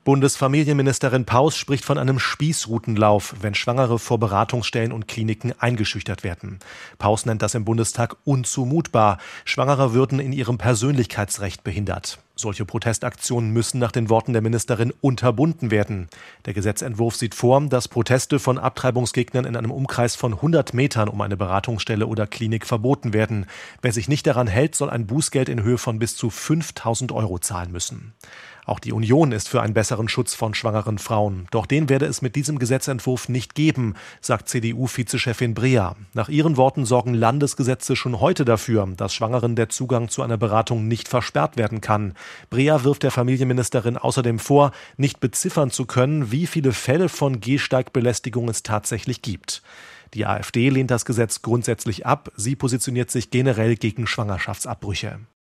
Bundesfamilienministerin Paus spricht von einem Spießrutenlauf, wenn Schwangere vor Beratungsstellen und Kliniken eingeschüchtert werden. Paus nennt das im Bundestag unzumutbar. Schwangere würden in ihrem Persönlichkeitsrecht behindert. Solche Protestaktionen müssen nach den Worten der Ministerin unterbunden werden. Der Gesetzentwurf sieht vor, dass Proteste von Abtreibungsgegnern in einem Umkreis von 100 Metern um eine Beratungsstelle oder Klinik verboten werden. Wer sich nicht daran hält, soll ein Bußgeld in Höhe von bis zu 5.000 € zahlen müssen. Auch die Union ist für einen besseren Schutz von schwangeren Frauen. Doch den werde es mit diesem Gesetzentwurf nicht geben, sagt CDU-Vizechefin Breer. Nach ihren Worten sorgen Landesgesetze schon heute dafür, dass Schwangeren der Zugang zu einer Beratung nicht versperrt werden kann. Breer wirft der Familienministerin außerdem vor, nicht beziffern zu können, wie viele Fälle von Gehsteigbelästigung es tatsächlich gibt. Die AfD lehnt das Gesetz grundsätzlich ab. Sie positioniert sich generell gegen Schwangerschaftsabbrüche.